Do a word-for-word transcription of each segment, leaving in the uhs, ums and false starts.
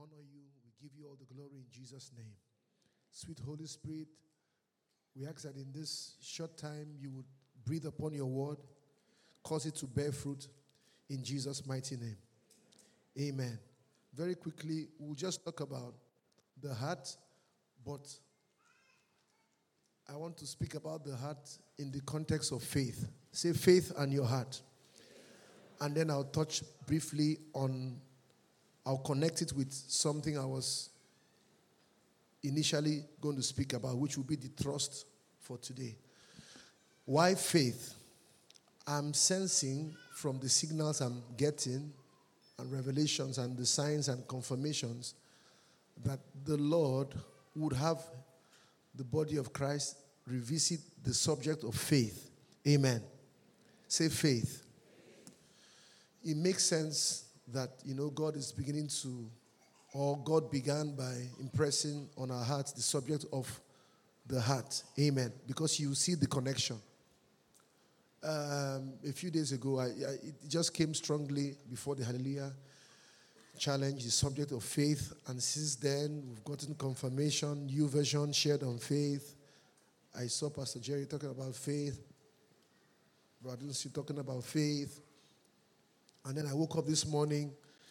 honor you. We give you all the glory in Jesus' name. Sweet Holy Spirit, we ask that in this short time you would breathe upon your word, cause it to bear fruit in Jesus' mighty name. Amen. Very quickly, we'll just talk about the heart, but I want to speak about the heart in the context of faith. Say faith and your heart. And then I'll touch briefly on, I'll connect it with something I was initially going to speak about, which will be the trust for today. Why faith? I'm sensing from the signals I'm getting and revelations and the signs and confirmations that the Lord would have the body of Christ revisit the subject of faith. Amen. Say faith. It makes sense that, you know, God is beginning to, or God began by impressing on our hearts the subject of the heart. Amen. Because you see the connection. Um, a few days ago, I, I, it just came strongly before the Hallelujah Challenge, the subject of faith. And since then, we've gotten confirmation, new version shared on faith. I saw Pastor Jerry talking about faith. Brother Dunsi talking about faith. And then I woke up this morning.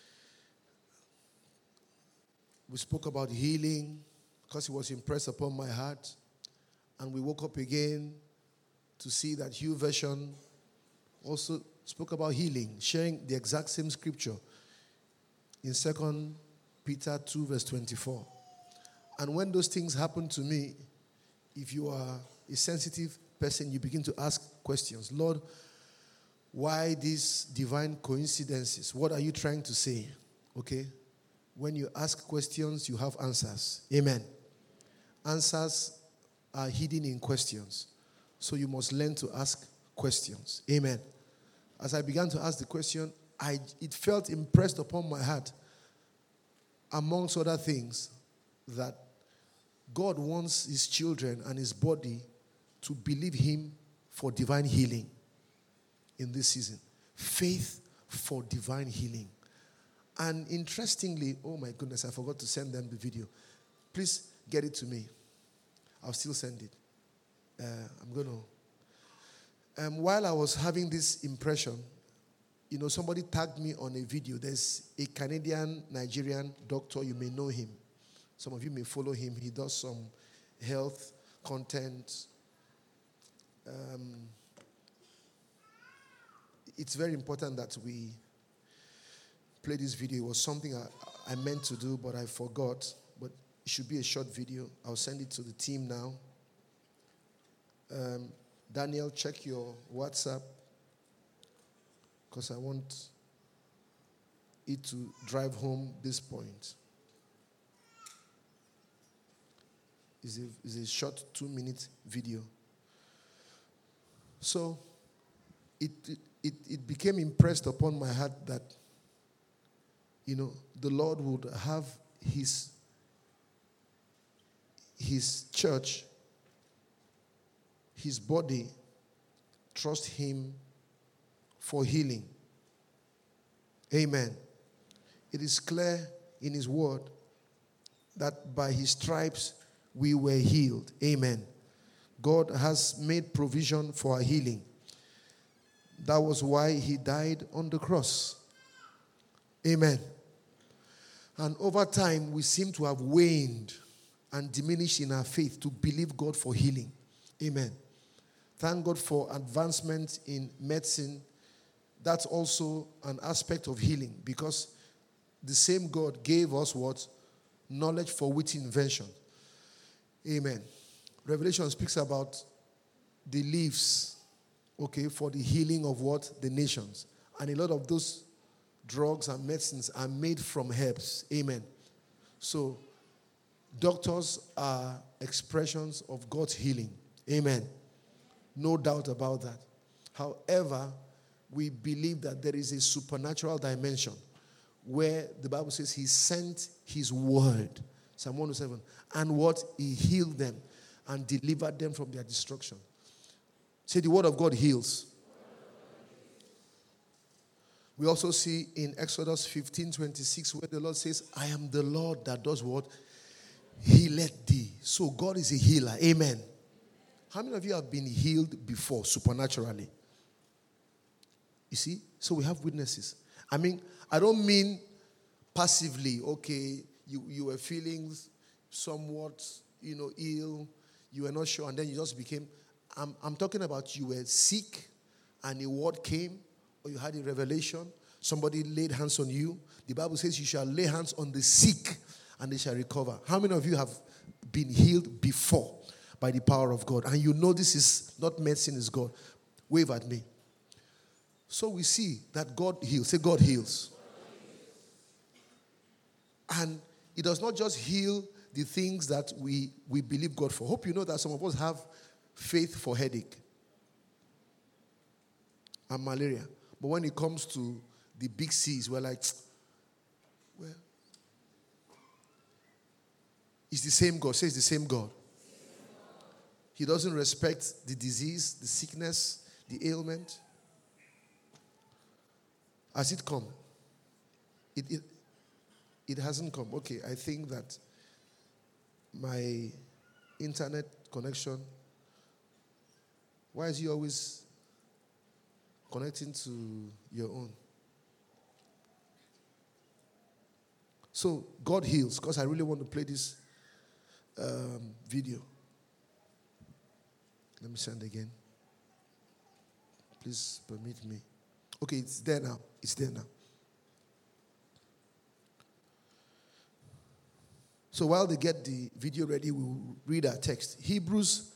We spoke about healing because it was impressed upon my heart. And we woke up again to see that Hugh version also spoke about healing, sharing the exact same scripture in Second Peter two verse twenty-four. And when those things happen to me, if you are a sensitive person, you begin to ask questions. Lord, why these divine coincidences? What are you trying to say? Okay? When you ask questions, you have answers. Amen. Answers are hidden in questions. So you must learn to ask questions. Amen. As I began to ask the question, I it felt impressed upon my heart, amongst other things, that God wants his children and his body to believe him for divine healing in this season. Faith for divine healing. And interestingly, oh my goodness, I forgot to send them the video. Please get it to me. I'll still send it. Uh, I'm going to. Um, while I was having this impression, you know, somebody tagged me on a video. There's a Canadian, Nigerian doctor. You may know him. Some of you may follow him. He does some health content. Um, it's very important that we play this video. It was something I, I meant to do, but I forgot. But it should be a short video. I'll send it to the team now. Um, Daniel, check your WhatsApp because I want it to drive home this point. It's a, it's a short two-minute video. So it, it it became impressed upon my heart that, you know, the Lord would have his his church, his body, trust him for healing. Amen. It is clear in his word that by his stripes we were healed. Amen. God has made provision for our healing. That was why he died on the cross. Amen. And over time, we seem to have waned and diminished in our faith to believe God for healing. Amen. Thank God for advancement in medicine. That's also an aspect of healing because the same God gave us what? Knowledge for witty invention. Amen. Revelation speaks about the leaves, okay, for the healing of what? The nations. And a lot of those drugs and medicines are made from herbs. Amen. So, doctors are expressions of God's healing. Amen. No doubt about that. However, we believe that there is a supernatural dimension where the Bible says he sent his word. Psalm one oh seven. And what? He healed them and delivered them from their destruction. Say, the word of God heals. We also see in Exodus fifteen twenty-six where the Lord says, I am the Lord that does what? Healeth thee. So God is a healer. Amen. How many of you have been healed before supernaturally? You see? So we have witnesses. I mean, I don't mean passively, okay, you, you were feeling somewhat, you know, ill, you were not sure, and then you just became, I'm, I'm talking about you were sick, and a word came, or you had a revelation, somebody laid hands on you. The Bible says you shall lay hands on the sick, and they shall recover. How many of you have been healed before by the power of God? And you know this is not medicine, is God. Wave at me. So we see that God heals. Say, God heals. And He does not just heal the things that we, we believe God for. Hope you know that some of us have faith for headache and malaria. But when it comes to the big C's, we're like, well, it's the same God. Say it's the same God. He doesn't respect the disease, the sickness, the ailment. Has it come? It, it, it hasn't come. Okay, I think that my internet connection, why is he always connecting to your own? So, God heals, because I really want to play this um, video. Let me send again. Please permit me. Okay, it's there now. It's there now. So while they get the video ready, we'll read our text. Hebrews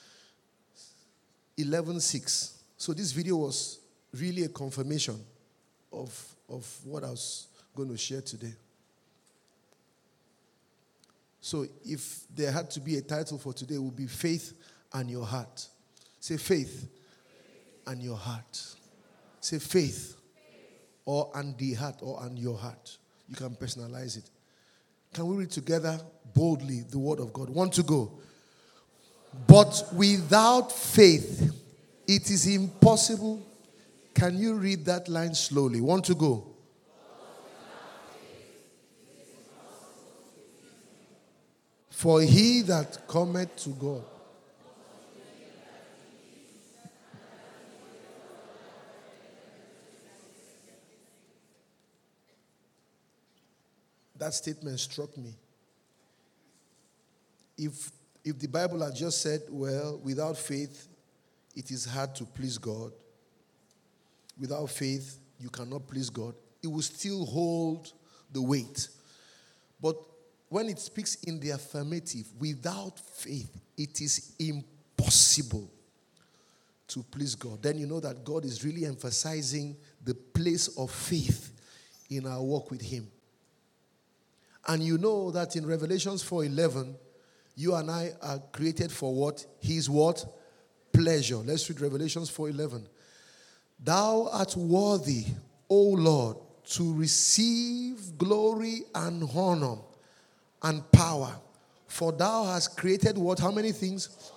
eleven six. So this video was really a confirmation of, of what I was going to share today. So if there had to be a title for today, it would be Faith and Your Heart. Say faith and your heart. Say faith or and the heart or and your heart. You can personalize it. Can we read together boldly the word of God? One to go. But without faith, it is impossible. Can you read that line slowly? One to go. For he that cometh to God. That statement struck me. If, if the Bible had just said, well, without faith, it is hard to please God. Without faith, you cannot please God. It will still hold the weight. But when it speaks in the affirmative, without faith, it is impossible to please God. Then you know that God is really emphasizing the place of faith in our walk with Him. And you know that in Revelations four eleven, you and I are created for what? His what? Pleasure. Let's read Revelations four eleven. Thou art worthy, O Lord, to receive glory and honor and power. For thou hast created what? How many things?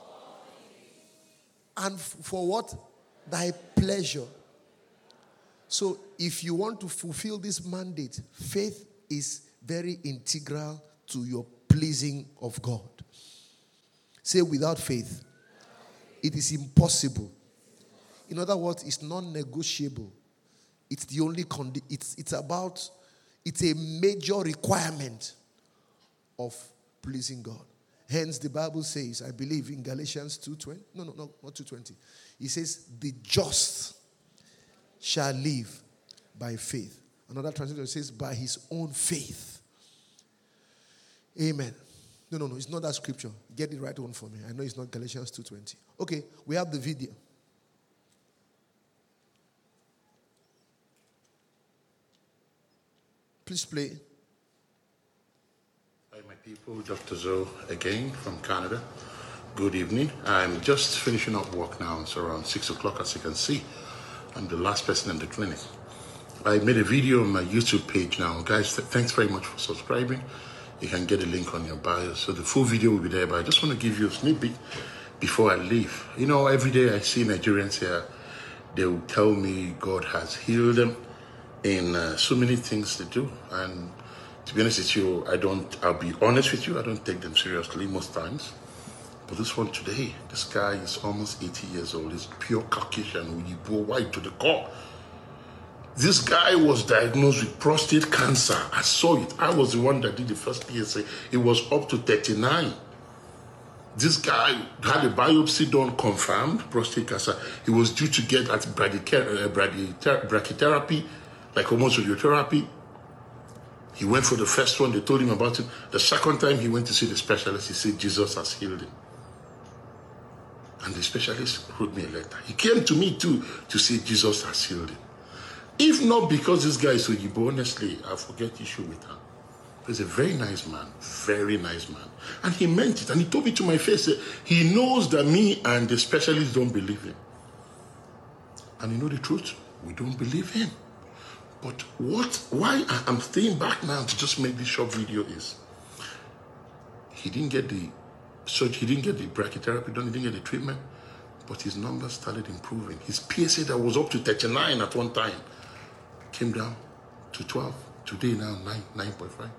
And for what? Thy pleasure. So if you want to fulfill this mandate, faith is very integral to your pleasing of God. Say, without faith, it is impossible. In other words, it's non-negotiable. It's the only condi- it's it's about it's a major requirement of pleasing God. Hence, the Bible says, I believe in Galatians two twenty. No, no, no, not two twenty. It says, the just shall live by faith. Another translation says, by his own faith. Amen. No, no, no, it's not that scripture. Get the right one for me. I know it's not Galatians two twenty. Okay, we have the video. Please play. Hi, my people. Doctor Zoe again from Canada. Good evening. I'm just finishing up work now. It's around six o'clock, as you can see. I'm the last person in the clinic. I made a video on my YouTube page now. Guys, th- thanks very much for subscribing. You can get a link on your bio. So the full video will be there, but I just want to give you a snippet before I leave. You know, every day I see Nigerians here, they will tell me God has healed them. in uh, so many things they do. And to be honest with you, I don't, I'll be honest with you, I don't take them seriously most times. But this one today, this guy is almost eighty years old. He's pure Caucasian, Uyibo white to the core. This guy was diagnosed with prostate cancer. I saw it. I was the one that did the first P S A. It was up to thirty-nine. This guy had a biopsy done, confirmed prostate cancer. He was due to get at brachytherapy, like hormone He went for the first one. They told him about it. The second time he went to see the specialist, he said Jesus has healed him. And the specialist wrote me a letter. He came to me too to say Jesus has healed him. If not because this guy is so Igbo, honestly, I forget issue with him. He's a very nice man, very nice man. And he meant it. And he told me to my face, that he knows that me and the specialist don't believe him. And you know the truth? We don't believe him. But what, why I'm staying back now to just make this short video is, he didn't get the surgery, he didn't get the brachytherapy done, he didn't get the treatment, but his numbers started improving. His P S A that was up to thirty-nine at one time came down to twelve. Today now nine, nine point five.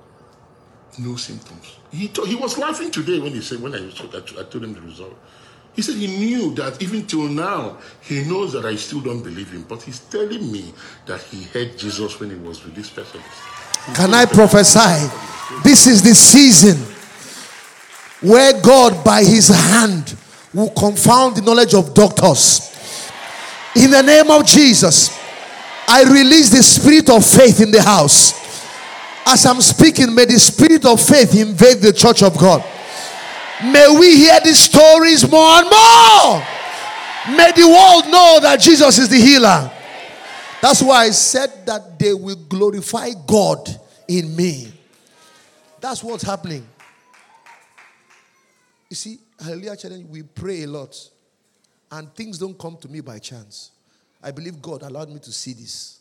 No symptoms. He told, he was laughing today when he said, when I, I told him the result. He said he knew that even till now, he knows that I still don't believe him, but he's telling me that he heard Jesus when he was with this specialist. Can I prophesy? This is the season where God by his hand will confound the knowledge of doctors. In the name of Jesus, I release the spirit of faith in the house. As I'm speaking, may the spirit of faith invade the church of God. May we hear these stories more and more. May the world know that Jesus is the healer. That's why I said that they will glorify God in me. That's what's happening. You see, Hallelujah Challenge, we pray a lot. And things don't come to me by chance. I believe God allowed me to see this.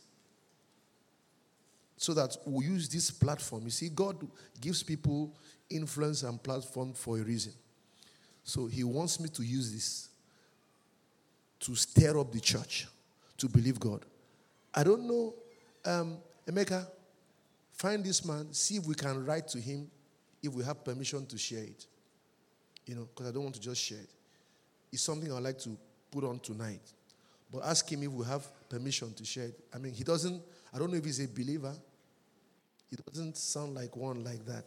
So that we'll use this platform. You see, God gives people influence and platform for a reason. So he wants me to use this to stir up the church to believe God. I don't know, um, Emeka, find this man, see if we can write to him, if we have permission to share it. You know, because I don't want to just share it. It's something I'd like to put on tonight. But ask him if we have permission to share it. I mean, he doesn't, I don't know if he's a believer. He doesn't sound like one like that.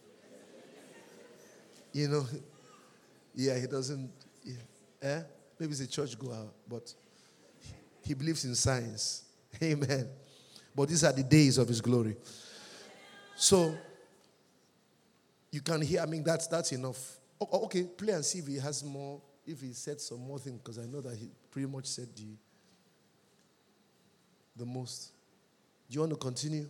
You know, yeah, he doesn't, yeah. Eh? Maybe he's a church goer, but he believes in science. Amen. But these are the days of his glory. So, you can hear, I mean, that's that's enough. Okay, play and see if he has more, if he said some more things, because I know that he pretty much said the, the most. Do you want to continue?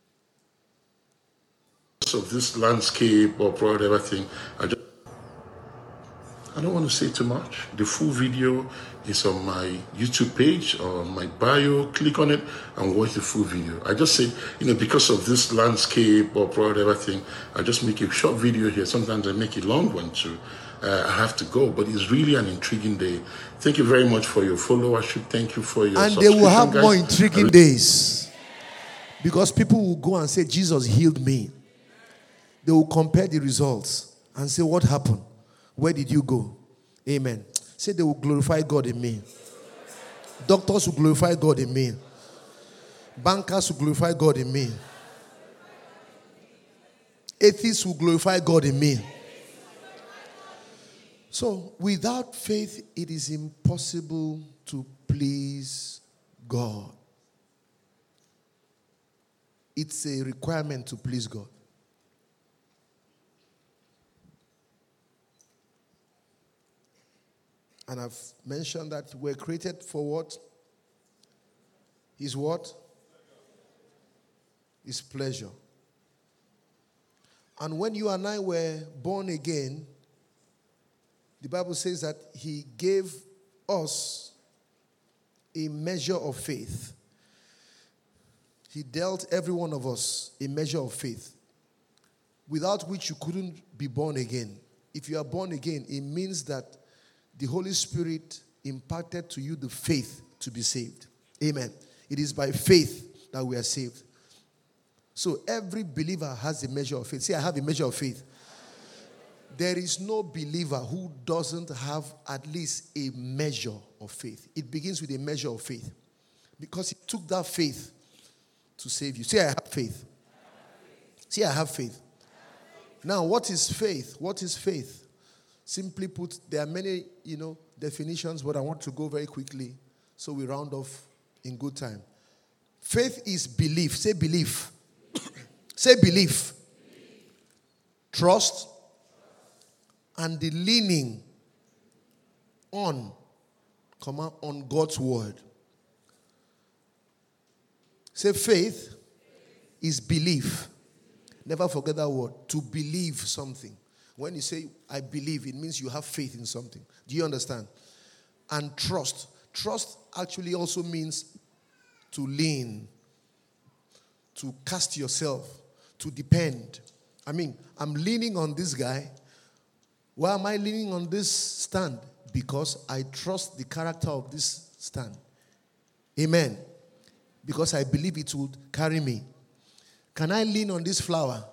Of this landscape or whatever thing, I just I don't want to say too much. The full video is on my YouTube page or my bio. Click on it and watch the full video. I just said, you know, because of this landscape or whatever thing, I just make a short video here. Sometimes I make a long one too. Uh, I have to go, but it's really an intriguing day. Thank you very much for your followership. Thank you for your and they will have guys. More intriguing days, because people will go and say, Jesus healed me. They will compare the results and say, what happened? Where did you go? Amen. Say they will glorify God in me. Doctors will glorify God in me. Bankers will glorify God in me. Atheists will glorify God in me. So, without faith, it is impossible to please God. It's a requirement to please God. And I've mentioned that we're created for what? His what? His pleasure. And when you and I were born again, the Bible says that he gave us a measure of faith. He dealt every one of us a measure of faith, without which you couldn't be born again. If you are born again, it means that the Holy Spirit imparted to you the faith to be saved. Amen. It is by faith that we are saved. So every believer has a measure of faith. Say, I have a measure of faith. There is no believer who doesn't have at least a measure of faith. It begins with a measure of faith. Because it took that faith to save you. Say, I have faith. Say, I have faith. Now, what is faith? What is faith? Simply put, there are many, you know, definitions, but I want to go very quickly so we round off in good time. Faith is belief. Say belief. Say belief. Trust and the leaning on, come on, on God's word. Say faith is belief. Never forget that word. To believe something. When you say, I believe, it means you have faith in something. Do you understand? And trust. Trust actually also means to lean, to cast yourself, to depend. I mean, I'm leaning on this guy. Why am I leaning on this stand? Because I trust the character of this stand. Amen. Because I believe it would carry me. Can I lean on this flower?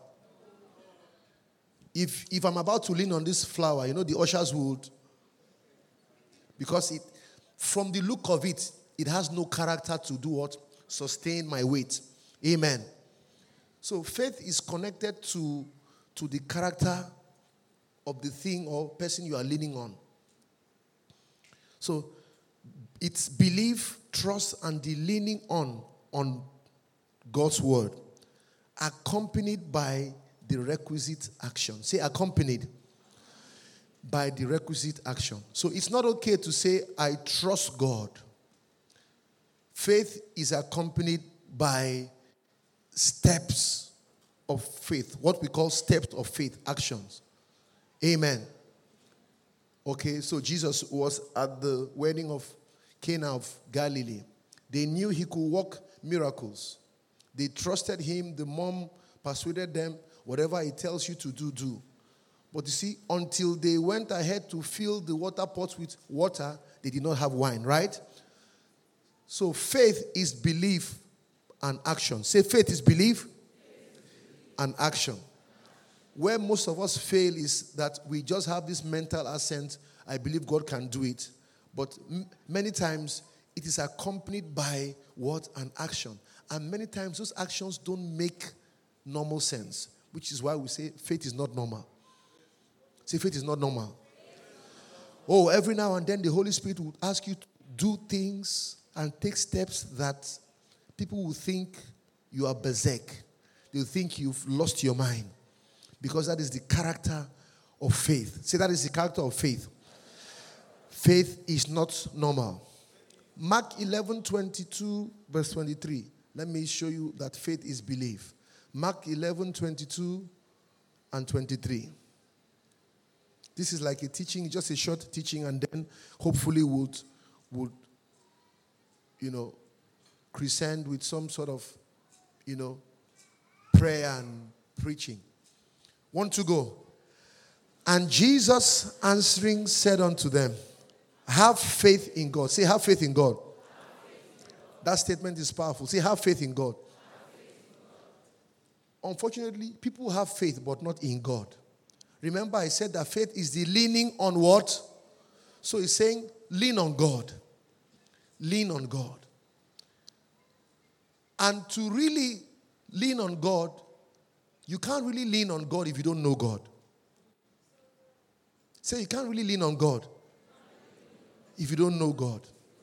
If if I'm about to lean on this flower, you know, the ushers would. Because it, from the look of it, it has no character to do what? Sustain my weight. Amen. So faith is connected to, to the character of the thing or person you are leaning on. So it's belief, trust, and the leaning on on God's word, accompanied by the requisite action. Say accompanied by the requisite action. So it's not okay to say, I trust God. Faith is accompanied by steps of faith, what we call steps of faith, actions. Amen. Okay, so Jesus was at the wedding of Cana of Galilee. They knew he could work miracles. They trusted him. The mom persuaded them, whatever he tells you to do, do. But you see, until they went ahead to fill the water pots with water, they did not have wine, right? So faith is belief and action. Say faith is belief and action. Where most of us fail is that we just have this mental assent, I believe God can do it. But m- many times it is accompanied by what? An action. And many times those actions don't make normal sense, which is why we say faith is not normal. Say faith is not normal. Oh, every now and then the Holy Spirit will ask you to do things and take steps that people will think you are berserk. They'll think you've lost your mind. Because that is the character of faith. Say that is the character of faith. Faith is not normal. Mark eleven twenty-two, verse twenty-three. Let me show you that faith is belief. Mark eleven twenty-two and twenty-three. This is like a teaching, just a short teaching, and then hopefully would, would you know, crescend with some sort of, you know, prayer and preaching. Want to go? And Jesus answering said unto them, have faith in God. Say, have faith in God. That statement is powerful. Say, have faith in God. Unfortunately, people have faith, but not in God. Remember, I said that faith is the leaning on what? So he's saying, lean on God. Lean on God. And to really lean on God, you can't really lean on God if you don't know God. Say, you can't really lean on God if you don't know God.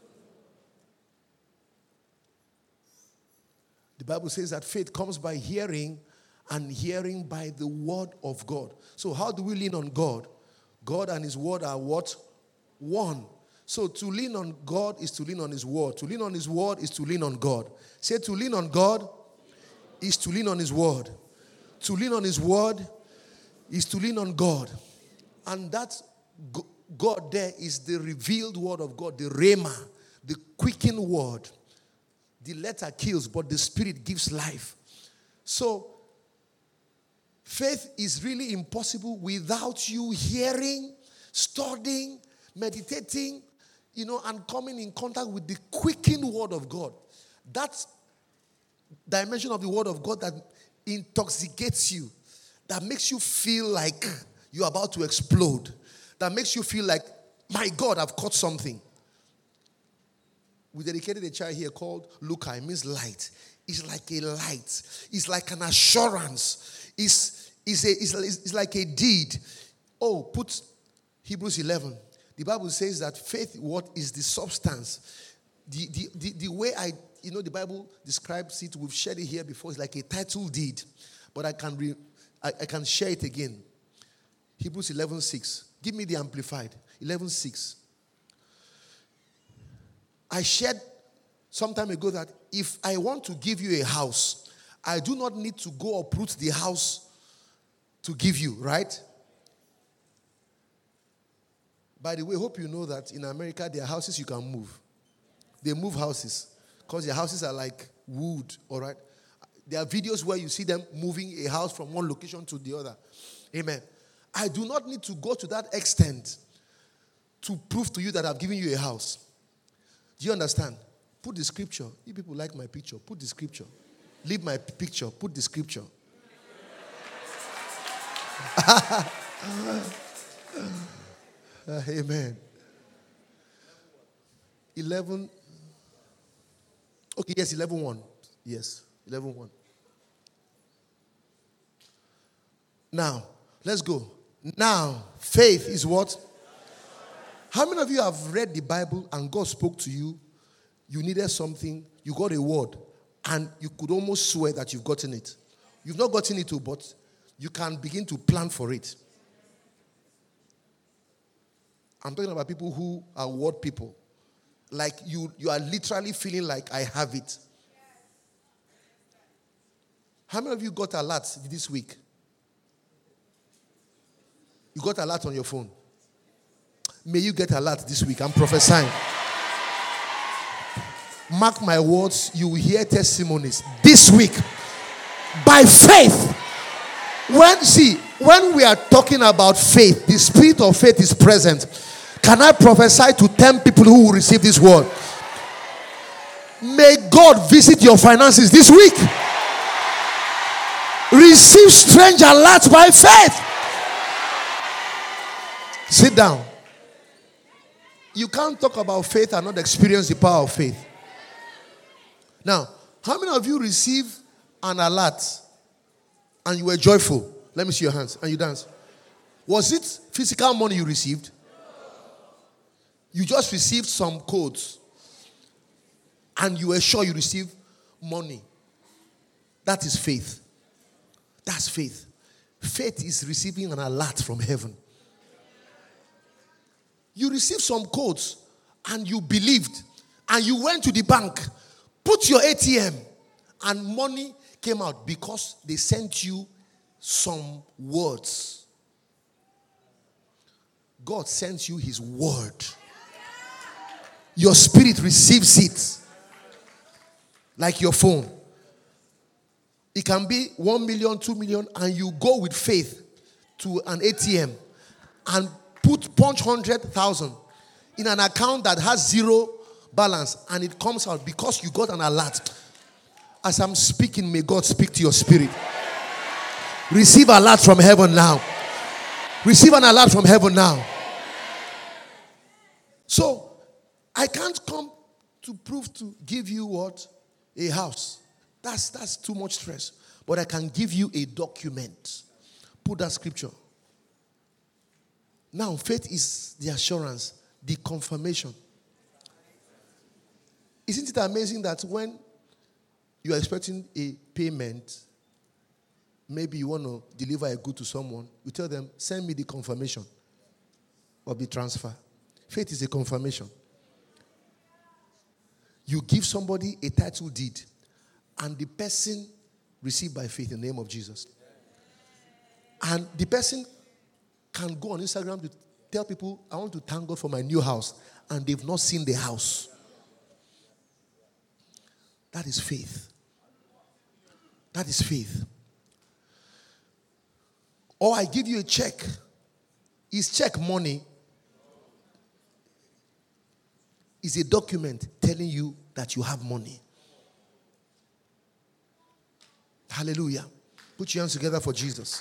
The Bible says that faith comes by hearing, and hearing by the word of God. So how do we lean on God? God and his word are what? One. So to lean on God is to lean on his word. To lean on his word is to lean on God. Say, to lean on God is to lean on his word. To lean on his word is to lean on God. And that God there is the revealed word of God, the rhema, the quickened word. The letter kills, but the spirit gives life. So faith is really impossible without you hearing, studying, meditating, you know, and coming in contact with the quickened word of God. That's dimension of the word of God that intoxicates you, that makes you feel like you're about to explode, that makes you feel like, my God, I've caught something. We dedicated a child here called Luca. It means light. It's like a light. It's like an assurance. It's, it's, a, it's, it's like a deed. Oh, put Hebrews eleven. The Bible says that faith, what is the substance? The, the, the, the way I, you know, the Bible describes it, we've shared it here before, it's like a title deed. But I can, re, I, I can share it again. Hebrews eleven six. Give me the amplified. eleven six. I shared some time ago that if I want to give you a house, I do not need to go uproot the house to give you, right? By the way, hope you know that in America, there are houses you can move. They move houses because their houses are like wood, all right? There are videos where you see them moving a house from one location to the other. Amen. I do not need to go to that extent to prove to you that I've given you a house. Do you understand? Put the scripture. You people like my picture. Put the scripture. Leave my picture. Put the scripture. uh, amen. eleven. Okay, yes, eleven one. Yes, eleven one. Now, let's go. Now, faith is what? How many of you have read the Bible and God spoke to you? You needed something, you got a word, and you could almost swear that you've gotten it. You've not gotten it, but you can begin to plan for it. I'm talking about people who are word people. Like you, you are literally feeling like I have it. How many of you got alerts this week? You got alert on your phone. May you get alert this week. I'm prophesying. Mark my words, you will hear testimonies this week. By faith. When, see, when we are talking about faith, the spirit of faith is present. Can I prophesy to ten people who will receive this word? May God visit your finances this week. Receive strange alerts by faith. Sit down. You can't talk about faith and not experience the power of faith. Now, how many of you receive an alert and you were joyful? Let me see your hands. And you dance. Was it physical money you received? You just received some codes and you were sure you received money. That is faith. That's faith. Faith is receiving an alert from heaven. You received some codes and you believed and you went to the bank, put your A T M, and money came out because they sent you some words. God sends you his word. Your spirit receives it like your phone. It can be one million, two million, and you go with faith to an A T M and put punch one hundred thousand in an account that has zero balance, and it comes out because you got an alert. As I'm speaking, may God speak to your spirit. Receive alert from heaven now. Receive an alert from heaven now. So, I can't come to prove to give you what? A house. That's, that's too much stress. But I can give you a document. Put that scripture. Now, faith is the assurance, the confirmation. Isn't it amazing that when you are expecting a payment, maybe you want to deliver a good to someone, you tell them, send me the confirmation of the transfer. Faith is a confirmation. You give somebody a title deed, and the person received by faith in the name of Jesus. And the person can go on Instagram to tell people, I want to thank God for my new house, and they've not seen the house. That is faith. That is faith. Or I give you a check. Is check money? Is a document telling you that you have money. Hallelujah. Put your hands together for Jesus.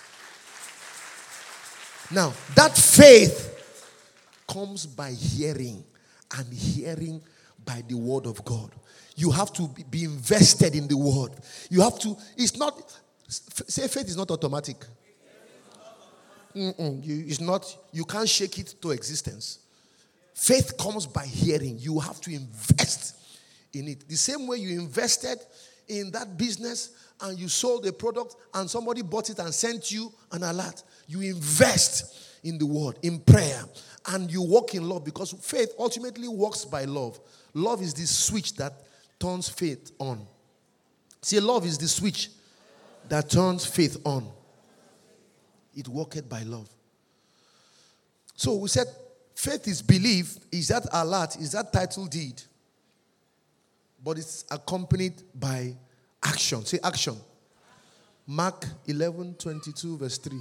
Now, that faith comes by hearing, and hearing by the word of God. You have to be invested in the word. You have to, it's not, say faith is not automatic. Mm-mm, you, it's not, you can't shake it to existence. Faith comes by hearing. You have to invest in it. The same way you invested in that business and you sold a product and somebody bought it and sent you an alert. You invest in the word, in prayer, and you walk in love, because faith ultimately works by love. Love is the switch that turns faith on. See, love is the switch that turns faith on. It worketh by love. So we said faith is belief, is that alert, is that title deed. But it's accompanied by action. Say action. Mark eleven twenty-two verse three.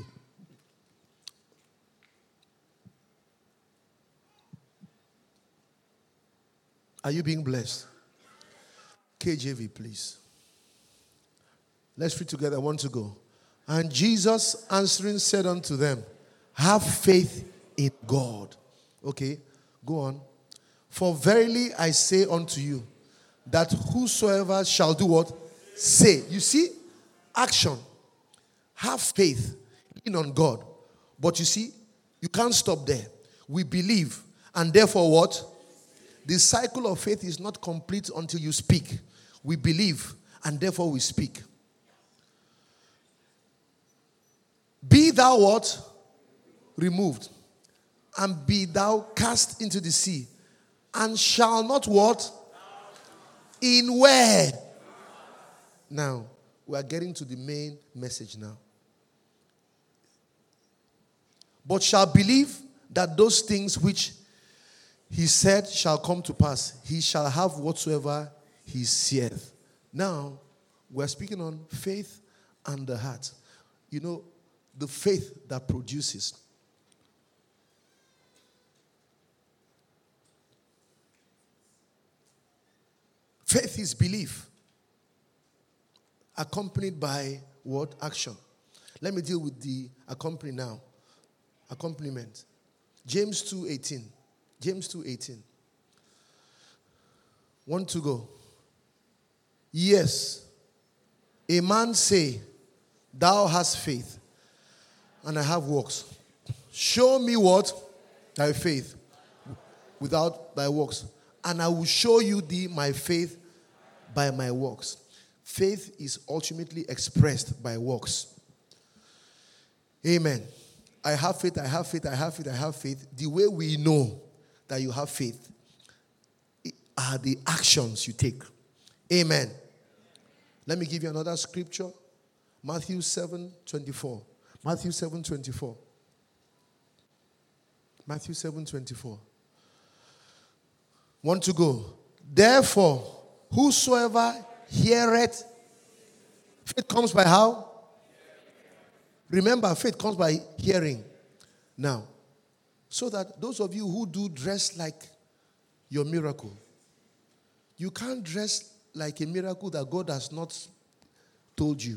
Are you being blessed? K J V, please. Let's read together. One to go. And Jesus answering said unto them, have faith in God. Okay, go on. For verily I say unto you, that whosoever shall do what? Say. You see? Action. Have faith in on God. But you see, you can't stop there. We believe. And therefore what? The cycle of faith is not complete until you speak. We believe. And therefore we speak. Be thou what? Removed. And be thou cast into the sea. And shall not what? In where? Now, we are getting to the main message now. But shall believe that those things which he said shall come to pass. He shall have whatsoever he saith. Now, we are speaking on faith and the heart. You know, the faith that produces. Faith is belief, accompanied by what? Action. Let me deal with the accompany now. Accompaniment. James two eighteen. James two eighteen. One to go. Yes, a man say, thou hast faith, and I have works. Show me what? Thy faith, without thy works. And I will show you thee my faith by my works. Faith is ultimately expressed by works. Amen. I have faith, I have faith, I have faith, I have faith. The way we know that you have faith are the actions you take. Amen. Let me give you another scripture. Matthew seven twenty-four. Matthew seven twenty-four. Matthew seven twenty-four. Want to go. Therefore, whosoever heareth, faith comes by how? Remember, faith comes by hearing. Now, so that those of you who do dress like your miracle, you can't dress like a miracle that God has not told you.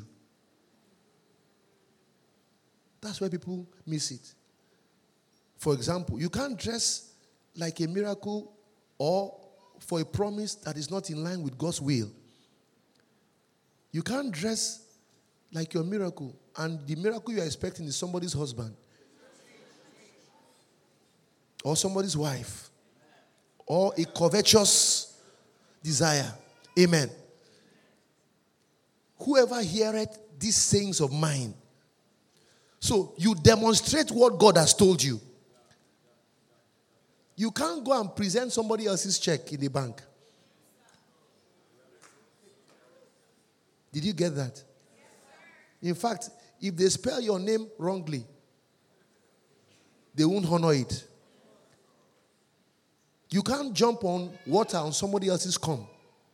That's where people miss it. For example, you can't dress like a miracle or for a promise that is not in line with God's will. You can't dress like your miracle, and the miracle you are expecting is somebody's husband or somebody's wife or a covetous desire. Amen. Whoever heareth these sayings of mine. So you demonstrate what God has told you. You can't go and present somebody else's check in the bank. Did you get that? In fact, if they spell your name wrongly, they won't honor it. You can't jump on water on somebody else's cum.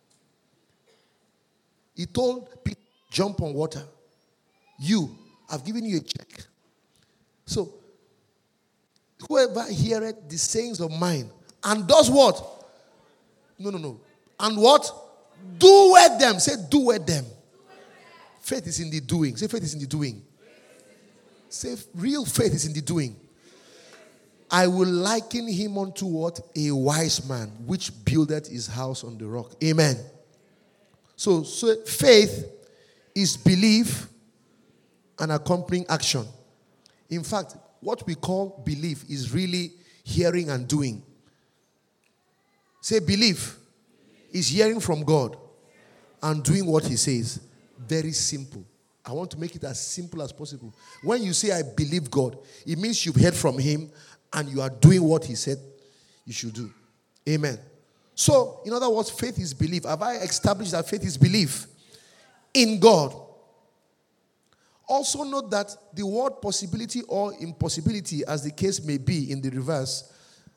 He told Peter, jump on water. You, I've given you a check. So, whoever heareth the sayings of mine and does what? No, no, no. And what? Doeth them. Say, doeth them. Faith is in the doing. Say faith is in the doing. Say real faith is in the doing. I will liken him unto what? A wise man, which buildeth his house on the rock. Amen. So, so faith is belief and accompanying action. In fact, what we call belief is really hearing and doing. Say belief is hearing from God and doing what he says. Very simple. I want to make it as simple as possible. When you say I believe God, it means you've heard from him and you are doing what he said you should do. Amen. So, in other words, faith is belief. Have I established that faith is belief in God? Also note that the word possibility or impossibility, as the case may be in the reverse,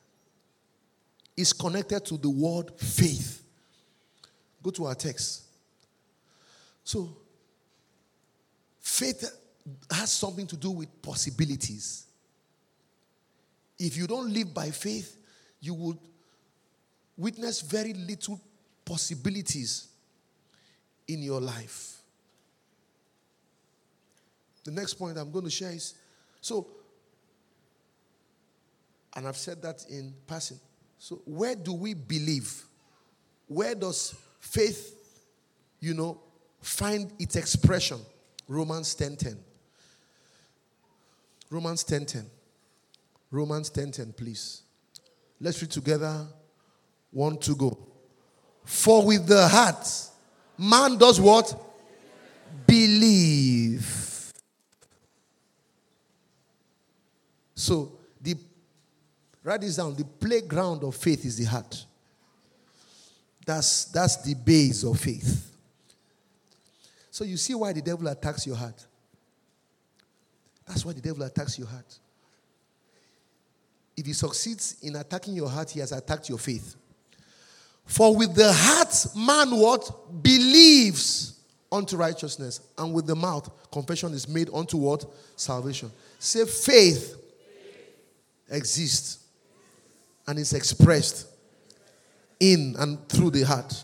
is connected to the word faith. Go to our text. So, faith has something to do with possibilities. If you don't live by faith, you would witness very little possibilities in your life. The next point I'm going to share is, so, and I've said that in passing. So, where do we believe? Where does faith, you know, find its expression? Romans ten ten. Romans ten ten. Romans ten ten, please. Let's read together. One to go. For with the heart, man does what? Believe. So, the write this down. The playground of faith is the heart. That's, that's the base of faith. So you see why the devil attacks your heart. That's why the devil attacks your heart. If he succeeds in attacking your heart, he has attacked your faith. For with the heart, man what? Believes unto righteousness. And with the mouth, confession is made unto what? Salvation. Say faith exists and is expressed in and through the heart.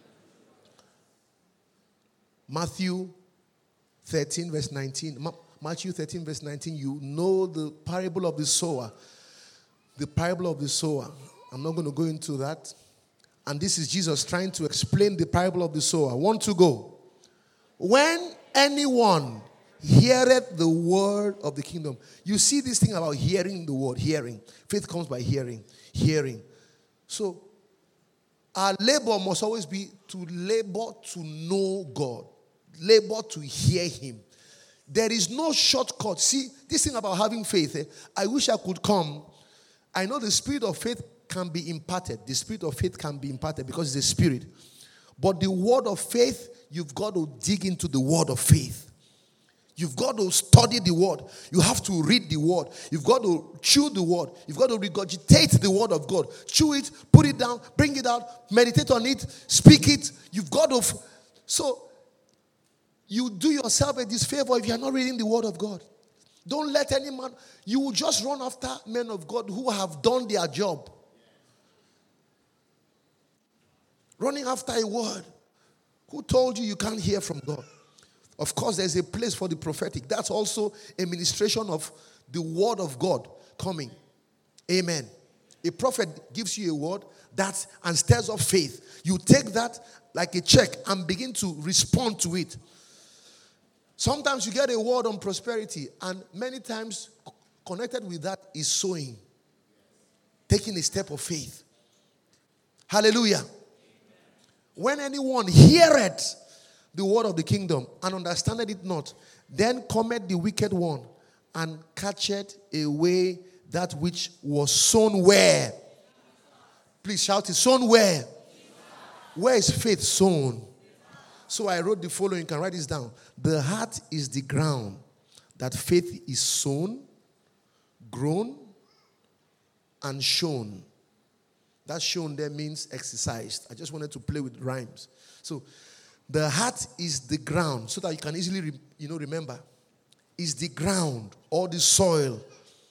Matthew thirteen verse nineteen. Ma- Matthew thirteen verse nineteen. You know the parable of the sower. The parable of the sower. I'm not going to go into that. And this is Jesus trying to explain the parable of the sower. One to go. When anyone heareth the word of the kingdom. You see this thing about hearing the word. Hearing. Faith comes by hearing. Hearing. So, our labor must always be to labor to know God. Labor to hear him. There is no shortcut. See, this thing about having faith, eh, I wish I could come. I know the spirit of faith can be imparted. The spirit of faith can be imparted because it's a spirit. But the word of faith, you've got to dig into the word of faith. You've got to study the word. You have to read the word. You've got to chew the word. You've got to regurgitate the word of God. Chew it, put it down, bring it out, meditate on it, speak it. You've got to... So, you do yourself a disfavor if you are not reading the word of God. Don't let any man... You will just run after men of God who have done their job. Running after a word. Who told you you can't hear from God? Of course, there's a place for the prophetic. That's also a ministration of the word of God coming. Amen. A prophet gives you a word that and stirs up faith. You take that like a check and begin to respond to it. Sometimes you get a word on prosperity, and many times connected with that is sowing. Taking a step of faith. Hallelujah. When anyone heareth the word of the kingdom and understandeth it not, then cometh the wicked one and catcheth away that which was sown where? Please shout it. Sown where? Where is faith sown? So I wrote the following. You can write this down. The heart is the ground that faith is sown, grown, and shown. That shown there means exercised. I just wanted to play with rhymes. So the heart is the ground, so that you can easily, re, you know, remember. Is the ground or the soil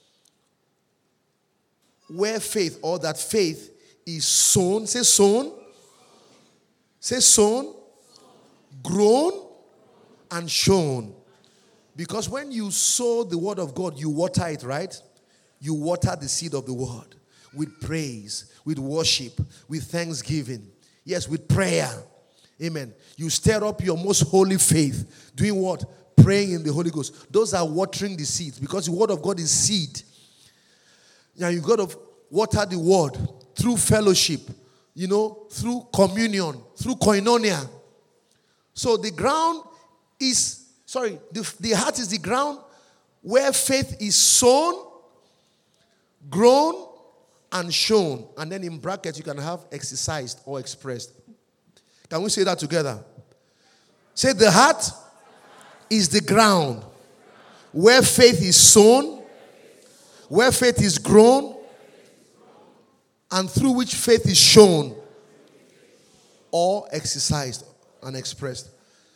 where faith or that faith is sown. Say sown. Say sown. Grown and shown. Because when you sow the word of God, you water it, right? You water the seed of the word with praise, with worship, with thanksgiving. Yes, with prayer. Amen. You stir up your most holy faith. Doing what? Praying in the Holy Ghost. Those are watering the seeds, because the word of God is seed. Now you got to water the word through fellowship, you know, through communion, through koinonia. So the ground is, sorry, the, the heart is the ground where faith is sown, grown, and shown. And then in brackets you can have exercised or expressed. Can we say that together? Say, the heart is the ground where faith is sown, where faith is grown, and through which faith is shown or exercised and expressed.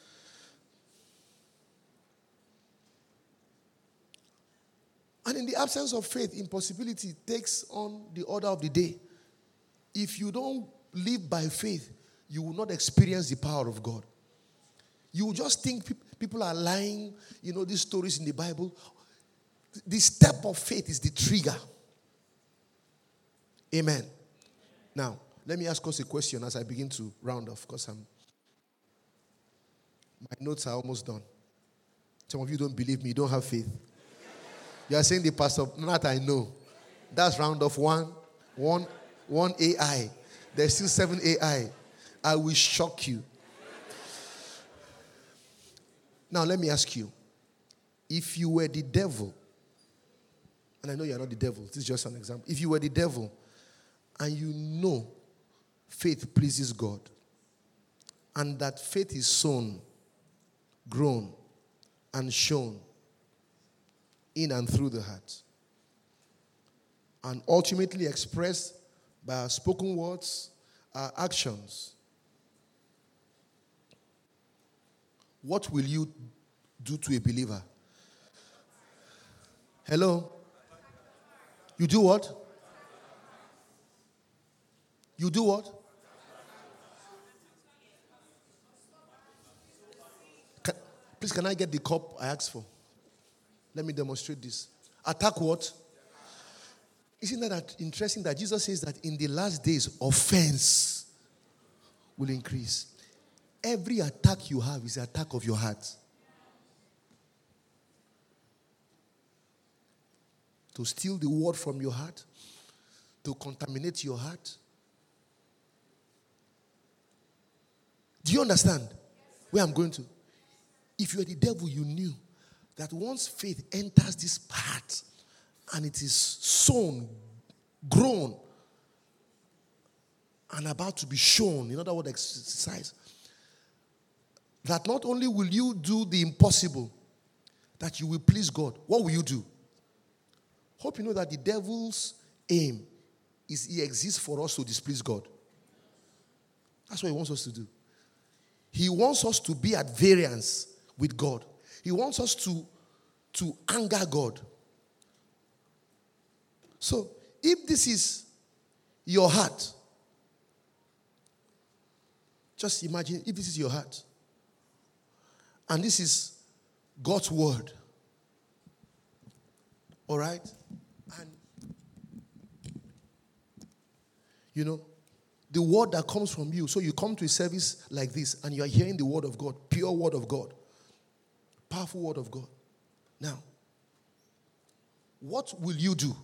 And in the absence of faith, impossibility takes on the order of the day. If you don't live by faith, you will not experience the power of God. You will just think pe- people are lying, you know, these stories in the Bible. The step of faith is the trigger. Amen. Now, let me ask us a question as I begin to round off, because I'm, my notes are almost done. Some of you don't believe me, you don't have faith. You are saying the pastor, not I know. That's round off one, one, one A I. There's still seven A I. I will shock you. Now, let me ask you. If you were the devil, and I know you are not the devil, this is just an example. If you were the devil, and you know faith pleases God, and that faith is sown, grown, and shown in and through the heart, and ultimately expressed by our spoken words, our actions, what will you do to a believer? Hello? You do what? You do what? Can, please, can I get the cup I asked for? Let me demonstrate this. Attack what? Isn't that interesting that Jesus says that in the last days, offense will increase? Every attack you have is an attack of your heart. To steal the word from your heart, to contaminate your heart. Do you understand where I'm going to? If you're the devil, you knew that once faith enters this heart and it is sown, grown, and about to be shown, in other words, exercise, that not only will you do the impossible, that you will please God. What will you do? Hope you know that the devil's aim is he exists for us to displease God. That's what he wants us to do. He wants us to be at variance with God. He wants us to, to anger God. So, if this is your heart, just imagine if this is your heart, and this is God's word. All right? And, you know, the word that comes from you. So you come to a service like this and you are hearing the word of God, pure word of God, powerful word of God. Now, what will you do?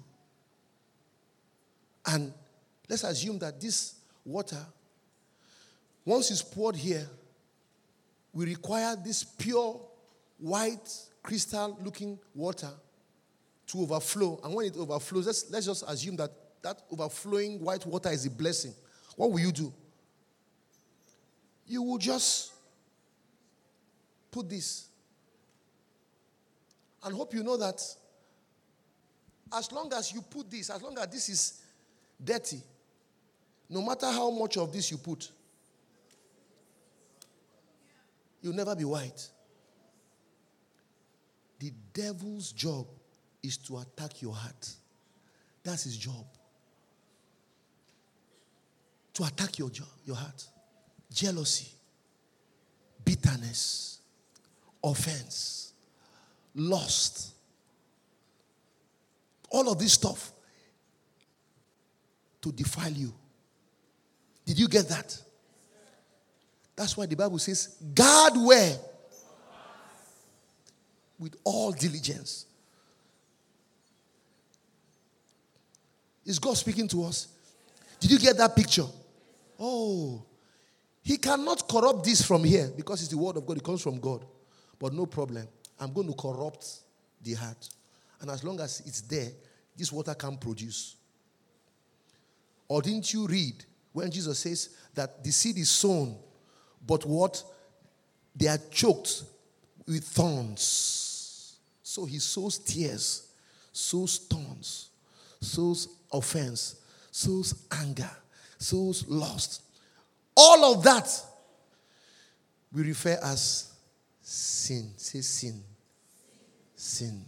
And let's assume that this water, once it's poured here, we require this pure, white, crystal-looking water to overflow. And when it overflows, let's, let's just assume that that overflowing white water is a blessing. What will you do? You will just put this. And hope you know that as long as you put this, as long as this is dirty, no matter how much of this you put, you'll never be white. The devil's job is to attack your heart. That's his job. To attack your, your heart. Jealousy, bitterness, offense, lust, all of this stuff to defile you. Did you get that? That's why the Bible says, guard where? With all diligence. Is God speaking to us? Did you get that picture? Oh, he cannot corrupt this from here because it's the word of God. It comes from God. But no problem. I'm going to corrupt the heart. And as long as it's there, this water can produce. Or didn't you read when Jesus says that the seed is sown, but what? They are choked with thorns. So he sows tears, sows thorns, sows offense, sows anger, sows lust. All of that we refer as sin. Say sin. Sin.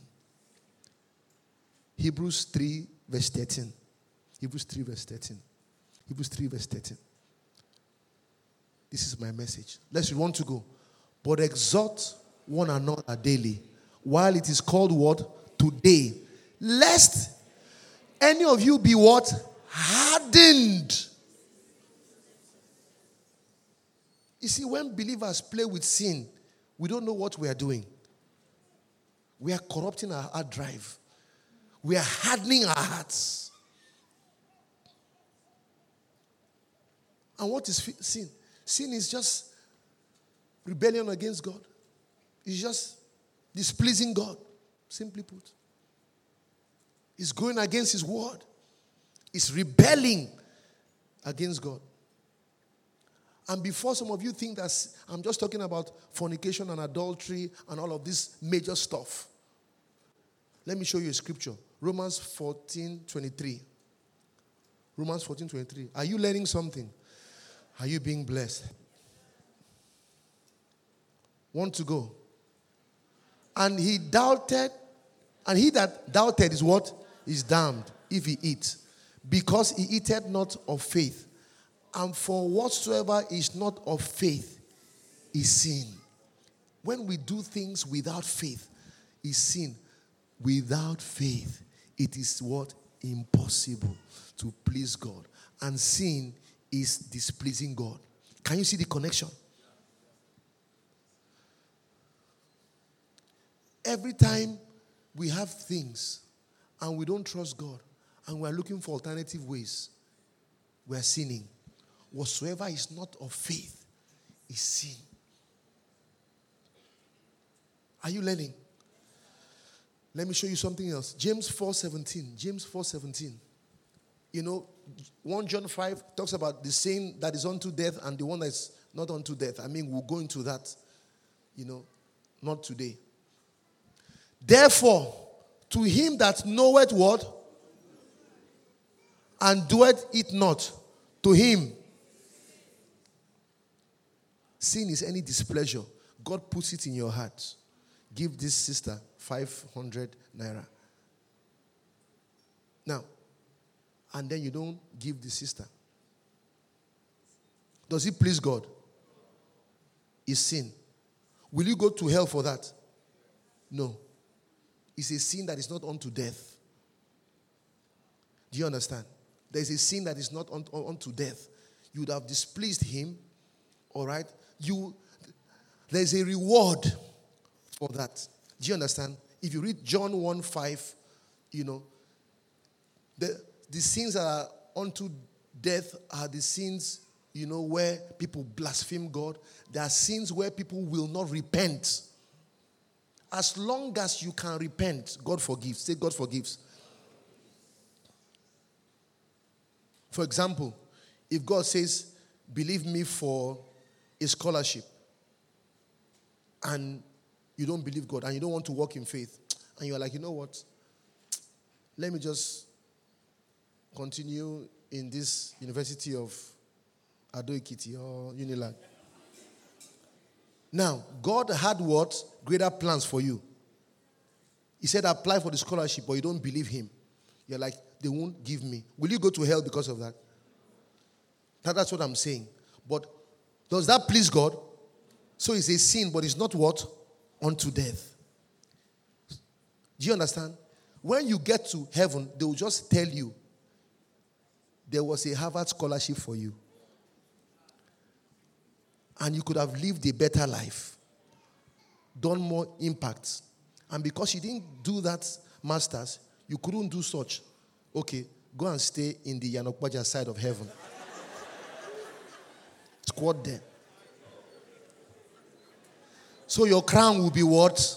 Hebrews three verse thirteen. Hebrews three verse thirteen. Hebrews three verse thirteen. This is my message. Let's want to go. But exhort one another daily, while it is called what? Today. Lest any of you be what? Hardened. You see, when believers play with sin, we don't know what we are doing. We are corrupting our hard drive. We are hardening our hearts. And what is sin? Sin is just rebellion against God. It's just displeasing God, simply put. It's going against His word. It's rebelling against God. And before some of you think that I'm just talking about fornication and adultery and all of this major stuff, let me show you a scripture. Romans fourteen twenty-three. Romans fourteen twenty-three. Are you learning something? Are you being blessed? Want to go? And he doubted, and he that doubted is what? Is damned if he eat, because he eateth not of faith. And for whatsoever is not of faith is sin. When we do things without faith, is sin. Without faith, it is what? Impossible to please God. And sin is displeasing God. Can you see the connection? Every time we have things and we don't trust God and we are looking for alternative ways, we are sinning. Whatsoever is not of faith is sin. Are you learning? Let me show you something else. James four seventeen. James four seventeen. You know, First John five talks about the sin that is unto death and the one that is not unto death. I mean, we'll go into that, you know, not today. Therefore, to him that knoweth what? And doeth it not, to him. Sin is any displeasure. God puts it in your heart. Give this sister five hundred naira. Now, and then you don't give the sister. Does it please God? It's sin. Will you go to hell for that? No. It's a sin that is not unto death. Do you understand? There is a sin that is not unto, unto death. You would have displeased him. All right? You, there's a reward for that. Do you understand? If you read John one five, you know, the, the sins that are unto death are the sins, you know, where people blaspheme God. There are sins where people will not repent. As long as you can repent, God forgives. Say, God forgives. For example, if God says, believe me for a scholarship, and you don't believe God, and you don't want to walk in faith, and you're like, you know what? Let me just continue in this University of Ado-Ekiti or Unilag. Now, God had what? Greater plans for you. He said, apply for the scholarship, but you don't believe him. You're like, they won't give me. Will you go to hell because of that? that that's what I'm saying. But does that please God? So it's a sin, but it's not what? unto death. Do you understand? When you get to heaven, they will just tell you there was a Harvard scholarship for you. And you could have lived a better life, done more impact. And because you didn't do that master's, you couldn't do such. Okay, go and stay in the Yanokbaja side of heaven. Squat there. So your crown will be what?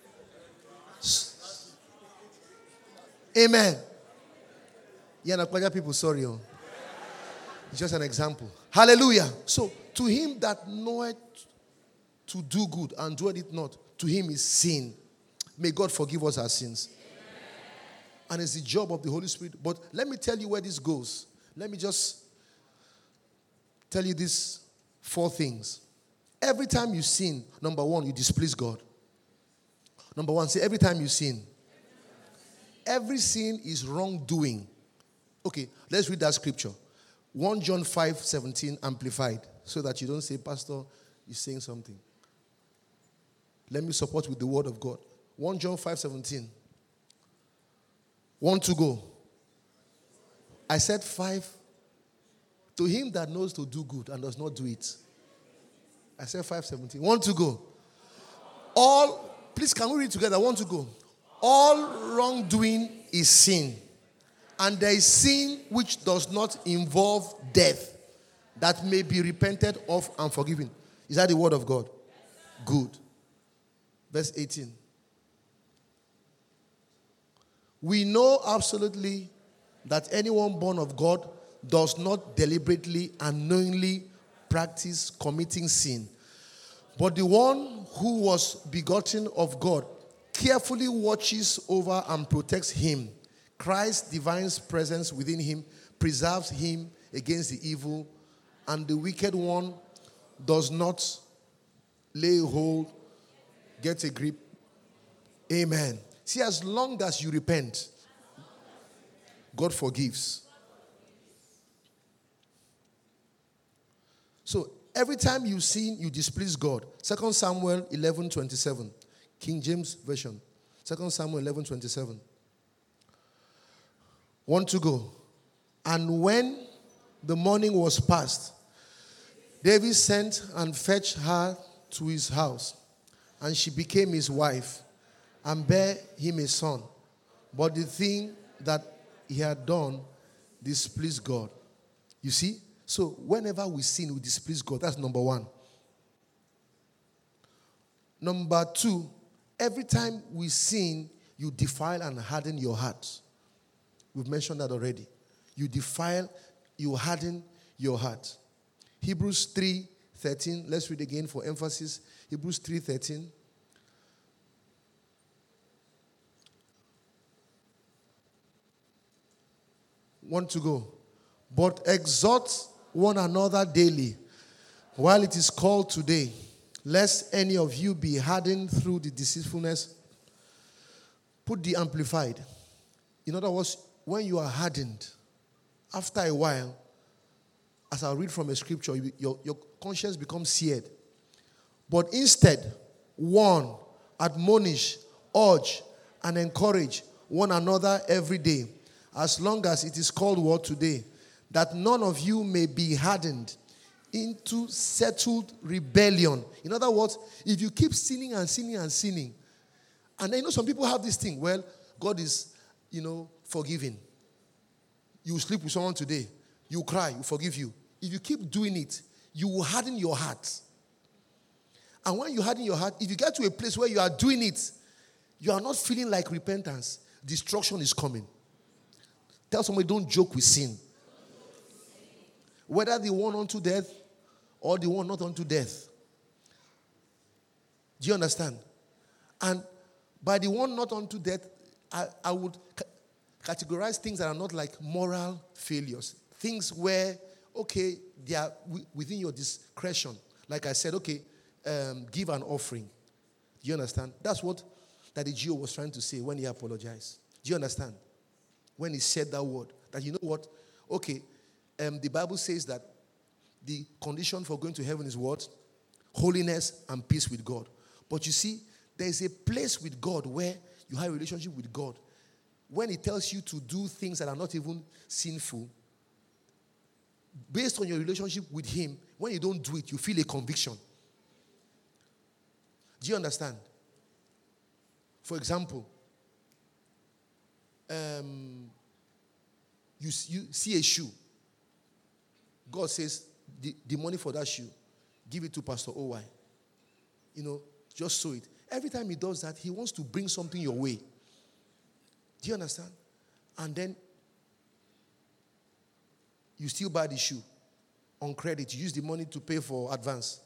Amen. Yanokbaja people, sorry. Oh. It's just an example. Hallelujah. So, to him that knoweth to do good and doeth it not, to him is sin. May God forgive us our sins. Amen. And it's the job of the Holy Spirit. But let me tell you where this goes. Let me just tell you these four things. Every time you sin, number one, you displease God. Number one, say every time you sin. Every sin is wrongdoing. Okay, let's read that scripture. First John five seventeen amplified, so that you don't say, Pastor, you're saying something. Let me support with the word of God. First John five seventeen. One to go. I said five. To him that knows to do good and does not do it. I said five seventeen. One to go. All, please can we read together? One to go. All wrongdoing is sin. And there is sin which does not involve death, that may be repented of and forgiven. Is that the word of God? Good. Verse eighteen. We know absolutely that anyone born of God does not deliberately and knowingly practice committing sin. But the one who was begotten of God carefully watches over and protects him. Christ's divine presence within him preserves him against the evil, and the wicked one does not lay hold, get a grip. Amen. See, as long as you repent, God forgives. So, every time you sin, you displease God. Second Samuel eleven twenty-seven, King James Version. Second Samuel eleven twenty-seven. One to go. And when the morning was past, David sent and fetched her to his house, and she became his wife, and bare him a son. But the thing that he had done displeased God. You see? So whenever we sin, we displease God. That's number one. Number two, every time we sin, you defile and harden your heart. We've mentioned that already. You defile, you harden your heart. Hebrews three thirteen. Let's read again for emphasis. Hebrews three thirteen. One to go. But exhort one another daily, while it is called today, lest any of you be hardened through the deceitfulness. Put the amplified. In other words, when you are hardened, after a while, as I read from a scripture, you, your, your conscience becomes seared. But instead, warn, admonish, urge, and encourage one another every day, as long as it is called what today, that none of you may be hardened into settled rebellion. In other words, if you keep sinning and sinning and sinning, and I know some people have this thing, well, God is, you know, forgiving. You sleep with someone today, you cry, you forgive you. If you keep doing it, you will harden your heart. And when you harden your heart, if you get to a place where you are doing it, you are not feeling like repentance, destruction is coming. Tell somebody, don't joke with sin. Whether the one unto death or the one not unto death. Do you understand? And by the one not unto death, I, I would ca- categorize things that are not like moral failures. Things where, okay, they are w- within your discretion. Like I said, okay, um, give an offering. Do you understand? That's what Daddy Gio was trying to say when he apologized. Do you understand? When he said that word. That you know what? Okay, um, the Bible says that the condition for going to heaven is what? Holiness and peace with God. But you see, there is a place with God where you have a relationship with God. When He tells you to do things that are not even sinful, based on your relationship with Him, when you don't do it, you feel a conviction. Do you understand? For example, um, you, you see a shoe. God says, the, the money for that shoe, give it to Pastor O Y. You know, just sow it. Every time he does that, he wants to bring something your way. Do you understand? And then you still buy the shoe on credit. You use the money to pay for advance.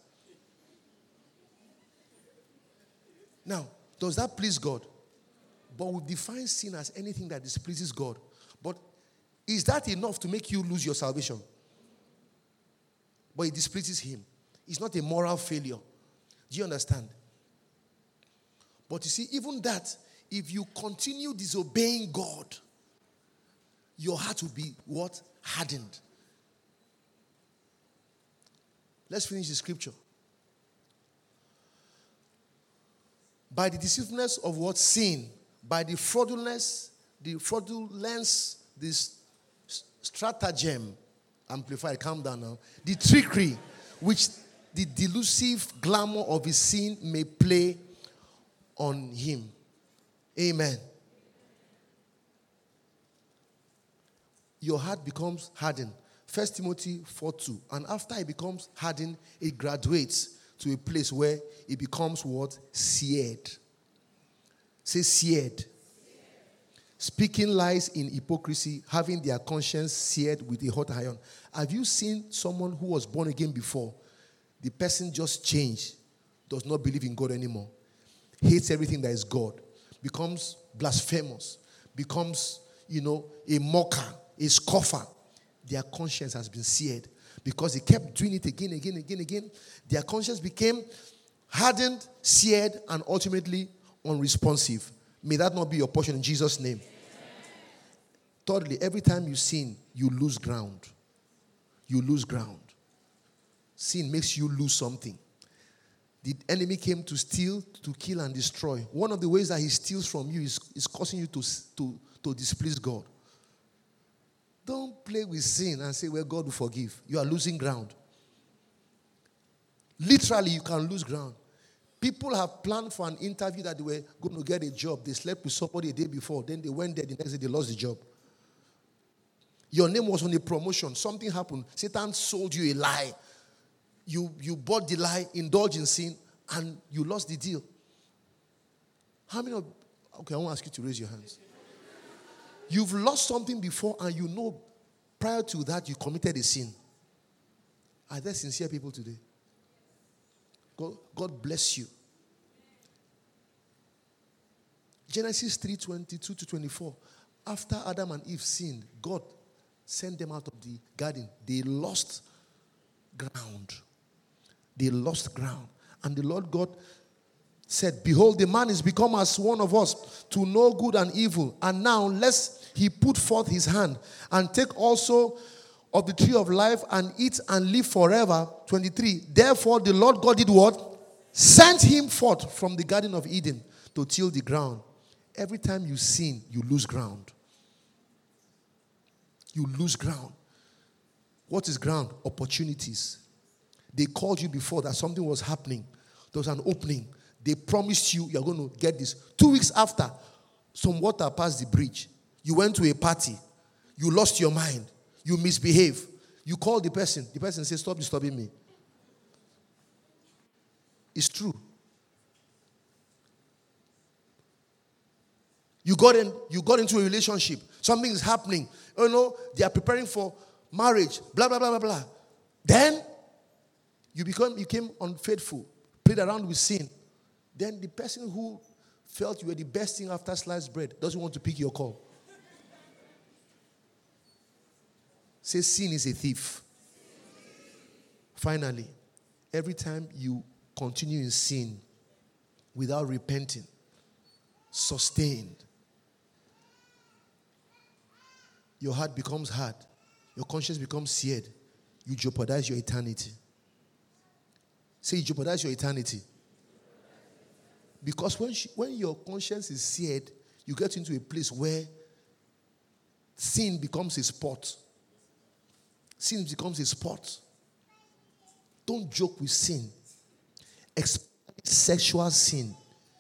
Now, does that please God? But we define sin as anything that displeases God. But is that enough to make you lose your salvation? But it displeases Him. It's not a moral failure. Do you understand? But you see, even that, if you continue disobeying God, your heart will be what? Hardened. Let's finish the scripture. By the deceitfulness of what? Sin. By the fraudulence, the fraudulence, this stratagem, amplified, calm down now, the trickery, which the delusive glamour of his sin may play on him. Amen. Your heart becomes hardened. First Timothy four two. And after it becomes hardened, it graduates to a place where it becomes what? Seared. Say seared. Speaking lies in hypocrisy, having their conscience seared with a hot iron. Have you seen someone who was born again before? The person just changed, does not believe in God anymore, hates everything that is God, becomes blasphemous, becomes, you know, a mocker, a scoffer. Their conscience has been seared because they kept doing it again, again, again, again. Their conscience became hardened, seared, and ultimately unresponsive. May that not be your portion in Jesus' name. Thirdly, every time you sin, you lose ground. You lose ground. Sin makes you lose something. The enemy came to steal, to kill, and destroy. One of the ways that he steals from you is, is causing you to, to, to displease God. Don't play with sin and say, well, God will forgive. You are losing ground. Literally, you can lose ground. People have planned for an interview that they were going to get a job. They slept with somebody a day before. Then they went there. The next day, they lost the job. Your name was on a promotion. Something happened. Satan sold you a lie. You, you bought the lie, indulged in sin, and you lost the deal. How many of... Okay, I want to ask you to raise your hands. You've lost something before, and you know prior to that you committed a sin. Are there sincere people today? God, God bless you. Genesis three twenty-two to twenty-four. After Adam and Eve sinned, God sent them out of the garden. They lost ground. They lost ground. And the Lord God said, behold, the man is become as one of us to know good and evil. And now lest he put forth his hand and take also of the tree of life and eat and live forever. twenty-three. Therefore the Lord God did what? Sent him forth from the Garden of Eden to till the ground. Every time you sin, you lose ground. You lose ground. What is ground? Opportunities. They called you before that something was happening. There was an opening. They promised you you're going to get this. Two weeks after, some water passed the bridge. You went to a party. You lost your mind. You misbehave. You call the person. The person says, stop disturbing me. It's true. You got in, you got into a relationship. Something is happening. You know, they are preparing for marriage. Blah, blah, blah, blah, blah. Then, you become, you became unfaithful. Played around with sin. Then the person who felt you were the best thing after sliced bread doesn't want to pick your call. Say sin is a thief. Finally, every time you continue in sin without repenting, sustained, your heart becomes hard. Your conscience becomes seared. You jeopardize your eternity. Say you jeopardize your eternity. Because when, she, when your conscience is seared, you get into a place where sin becomes a sport. Sin becomes a sport. Don't joke with sin. Especially sexual sin.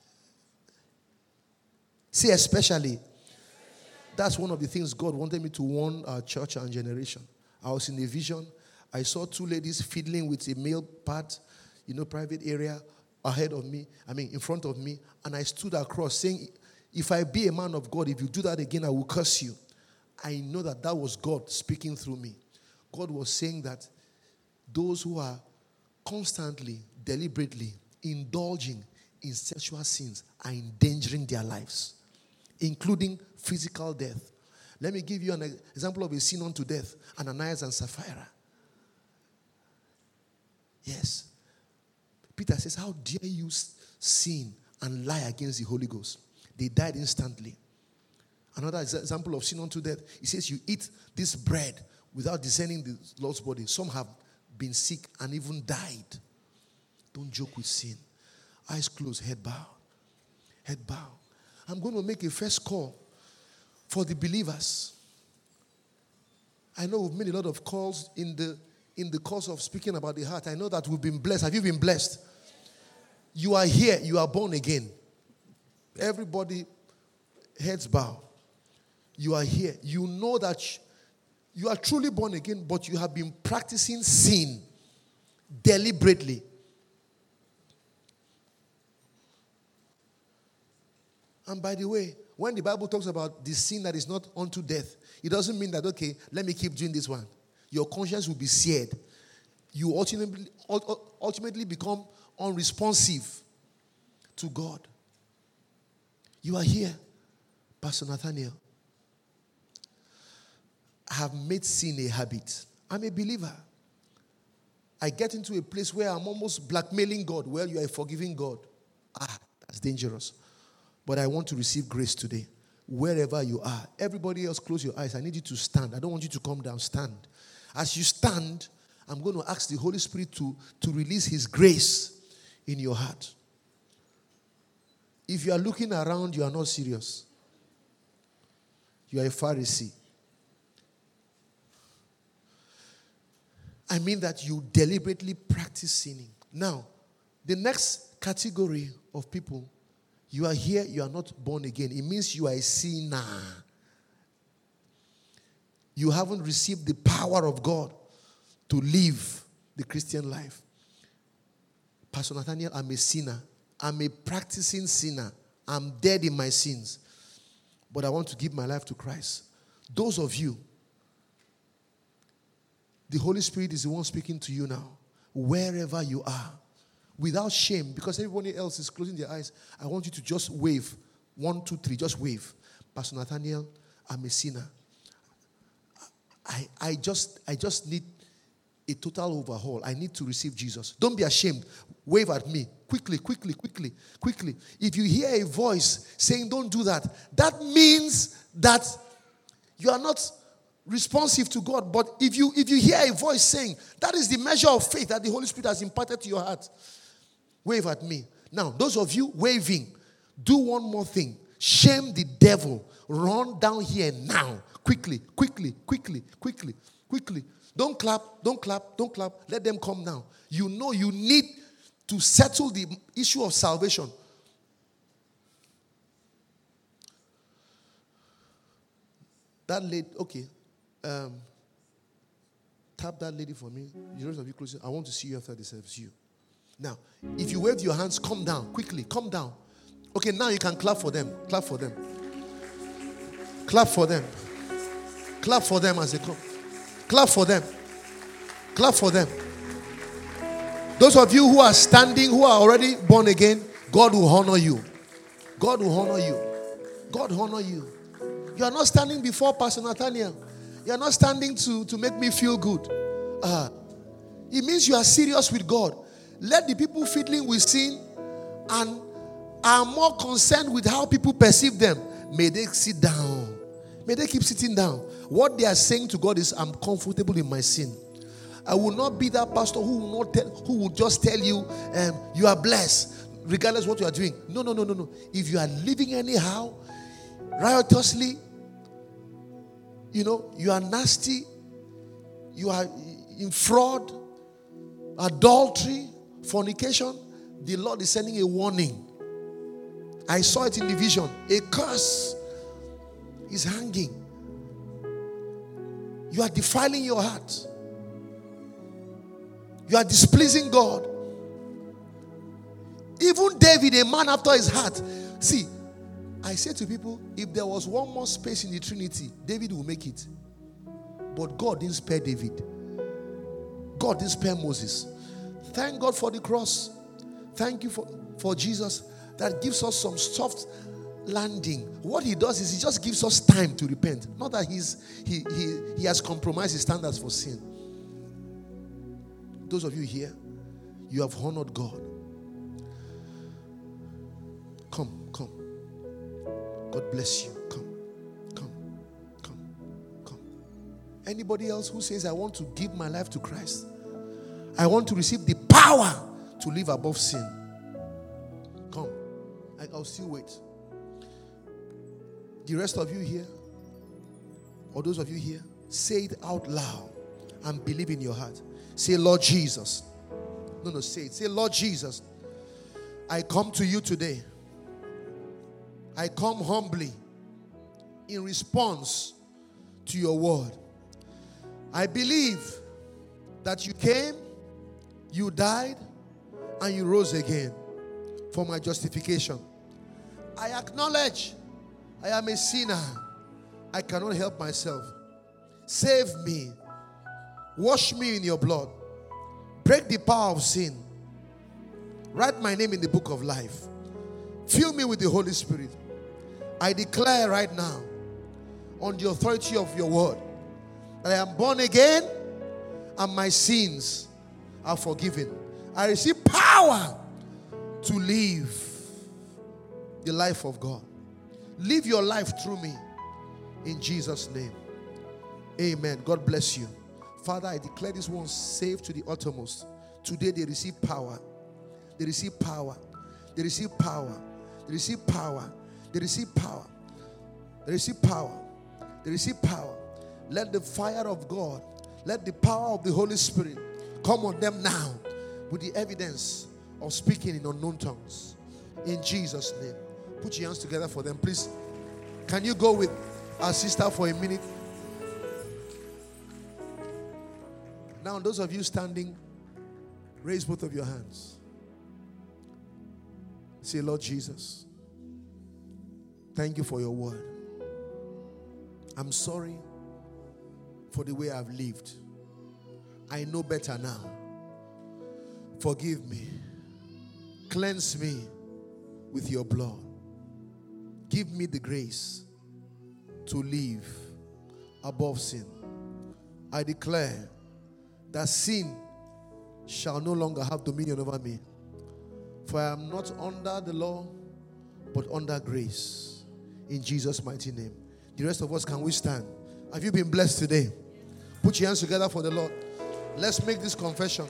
See, especially. That's one of the things God wanted me to warn our church and generation. I was in a vision. I saw two ladies fiddling with a male part, you know, private area ahead of me, I mean, in front of me. And I stood across saying, if I be a man of God, if you do that again, I will curse you. I know that that was God speaking through me. God was saying that those who are constantly, deliberately indulging in sexual sins are endangering their lives, including physical death. Let me give you an example of a sin unto death, Ananias and Sapphira. Yes. Peter says, how dare you sin and lie against the Holy Ghost? They died instantly. Another example of sin unto death, he says, you eat this bread without discerning the Lord's body. Some have been sick and even died. Don't joke with sin. Eyes closed, head bowed. Head bowed. I'm going to make a first call for the believers. I know we've made a lot of calls in the in the course of speaking about the heart. I know that we've been blessed. Have you been blessed? You are here. You are born again. Everybody, heads bow. You are here. You know that you are truly born again, but you have been practicing sin deliberately. And by the way, when the Bible talks about the sin that is not unto death, it doesn't mean that, okay, let me keep doing this one. Your conscience will be seared. You ultimately, ultimately become unresponsive to God. You are here, Pastor Nathaniel. I have made sin a habit. I'm a believer. I get into a place where I'm almost blackmailing God. Well, you are a forgiving God. Ah, that's dangerous. But I want to receive grace today. Wherever you are. Everybody else, close your eyes. I need you to stand. I don't want you to come down. Stand. As you stand, I'm going to ask the Holy Spirit to, to release His grace in your heart. If you are looking around, you are not serious. You are a Pharisee. I mean that you deliberately practice sinning. Now, the next category of people, you are here, you are not born again. It means you are a sinner. You haven't received the power of God to live the Christian life. Pastor Nathaniel, I'm a sinner. I'm a practicing sinner. I'm dead in my sins. But I want to give my life to Christ. Those of you, the Holy Spirit is the one speaking to you now. Wherever you are. Without shame, because everybody else is closing their eyes, I want you to just wave. One, two, three, just wave. Pastor Nathaniel, I'm a sinner. I, I just I just need a total overhaul. I need to receive Jesus. Don't be ashamed. Wave at me. Quickly, quickly, quickly, quickly. If you hear a voice saying don't do that, that means that you are not responsive to God. But if you if you hear a voice saying, that is the measure of faith that the Holy Spirit has imparted to your heart. Wave at me. Now, those of you waving, do one more thing. Shame the devil. Run down here now. Quickly, quickly, quickly, quickly, quickly. Don't clap, don't clap, don't clap. Let them come now. You know you need to settle the issue of salvation. That lady, okay. Um, tap that lady for me. The rest of you close. I want to see you after the service. You. Now, if you wave your hands, come down. Quickly, come down. Okay, now you can clap for them. Clap for them. Clap for them. Clap for them as they come. Clap for them. Clap for them. Those of you who are standing, who are already born again, God will honor you. God will honor you. God will honor you. You are not standing before Pastor Nathaniel. You are not standing to, to make me feel good. Uh, it means you are serious with God. Let the people fiddling with sin and are more concerned with how people perceive them. May they sit down. May they keep sitting down. What they are saying to God is, I'm comfortable in my sin. I will not be that pastor who will not tell, who will just tell you, um, you are blessed. regardless what you are doing. No, no, no, no, no. If you are living anyhow, riotously, you know, you are nasty, you are in fraud, adultery, fornication, the Lord is sending a warning. I saw it in the vision. A curse is hanging. You are defiling your heart. You are displeasing God. Even David, a man after his heart. See, I say to people, if there was one more space in the Trinity, David will make it. But God didn't spare David. God didn't spare Moses. Thank God for the cross. Thank you for, for Jesus that gives us some soft landing. What he does is he just gives us time to repent. Not that he's he he, he has compromised his standards for sin. Those of you here, you have honored God. Come, come. God bless you. Come, come, come, come. Anybody else who says, I want to give my life to Christ? I want to receive the power to live above sin. Come. I'll still wait. The rest of you here, or those of you here, say it out loud and believe in your heart. Say, Lord Jesus. No, no, say it. Say, Lord Jesus, I come to you today. I come humbly in response to your word. I believe that you came, you died, and you rose again for my justification. I acknowledge I am a sinner. I cannot help myself. Save me. Wash me in your blood. Break the power of sin. Write my name in the book of life. Fill me with the Holy Spirit. I declare right now, on the authority of your word, that I am born again and my sins are forgiven. I receive power to live the life of God. Live your life through me. In Jesus' name. Amen. God bless you. Father, I declare this one saved to the uttermost. Today they receive power. They receive power. They receive power. They receive power. They receive power. They receive power. They receive power. Let the fire of God, let the power of the Holy Spirit come on them now with the evidence of speaking in unknown tongues. In Jesus' name. Put your hands together for them, please. Can you go with our sister for a minute? Now, those of you standing, raise both of your hands. Say, Lord Jesus, thank you for your word. I'm sorry for the way I've lived. I know better now. Forgive me. Cleanse me with your blood. Give me the grace to live above sin. I declare that sin shall no longer have dominion over me. For I am not under the law, but under grace. In Jesus' mighty name. The rest of us, can we stand? Have you been blessed today? Put your hands together for the Lord. Let's make this confession.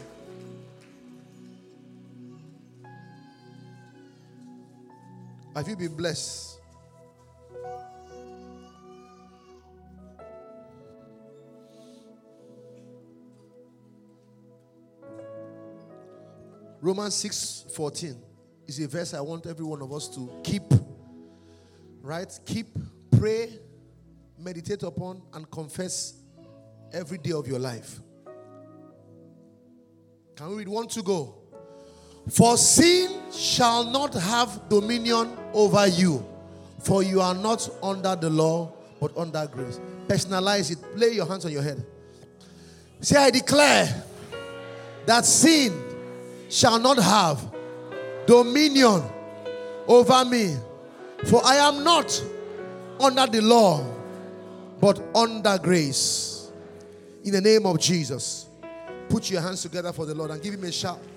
Have you been blessed? Romans six fourteen is a verse I want every one of us to keep, right? Keep, pray, meditate upon, and confess every day of your life. Can we read one to go? For sin shall not have dominion over you, for you are not under the law, but under grace. Personalize it. Lay your hands on your head. Say, I declare that sin shall not have dominion over me, for I am not under the law, but under grace. In the name of Jesus, put your hands together for the Lord and give him a shout.